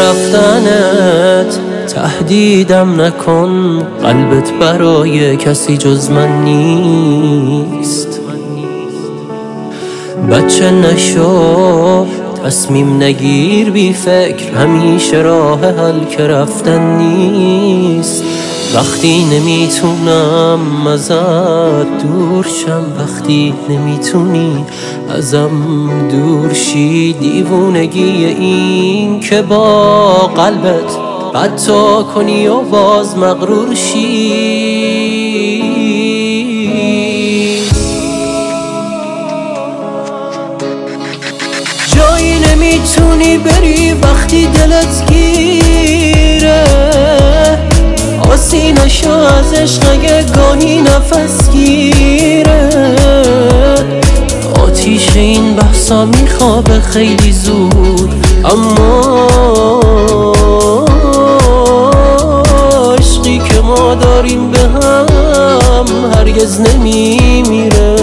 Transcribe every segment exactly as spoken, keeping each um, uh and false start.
رفتنت تهدیدم نکن، قلبت برای کسی جز من نیست. بچه نشو، تصمیم نگیر بی فکر، همیشه راه حل که رفتن نیست. وقتی نمیتونم ازت دور شم، وقتی نمیتونی ازم دور شی، دیوونگی این که با قلبت قطع کنی و باز مغرور شی. جایی نمیتونی بری وقتی دلت گیره، آسینش از عشق اگه گاهی نفس گیره. آتیش این بحثا میخوابه خیلی زود، اما عشقی که ما داریم به هم هرگز نمیمیره.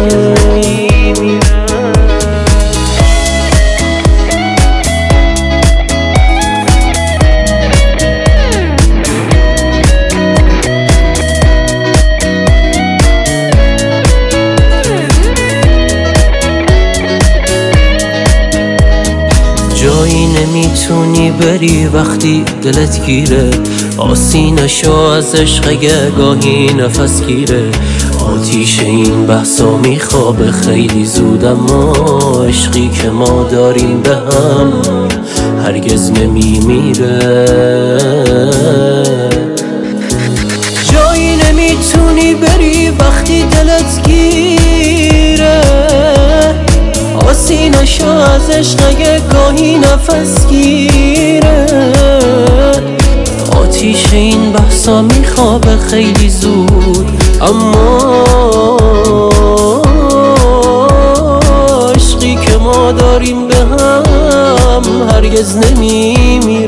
جایی نمیتونی بری وقتی دلت گیره، آسینشو از عشق اگه گاهی نفس گیره. آتیش این بحثا میخوابه خیلی زود، اما عشقی که ما داریم به هم هرگز نمیمیره. جایی نمیتونی بری وقتی دلت گیره، آسینشو از عشق اگه گاهی نفس گیره. آتیش این بحثا میخوابه خیلی زود، اما عشقی که ما داریم به هم هرگز نمیمیره.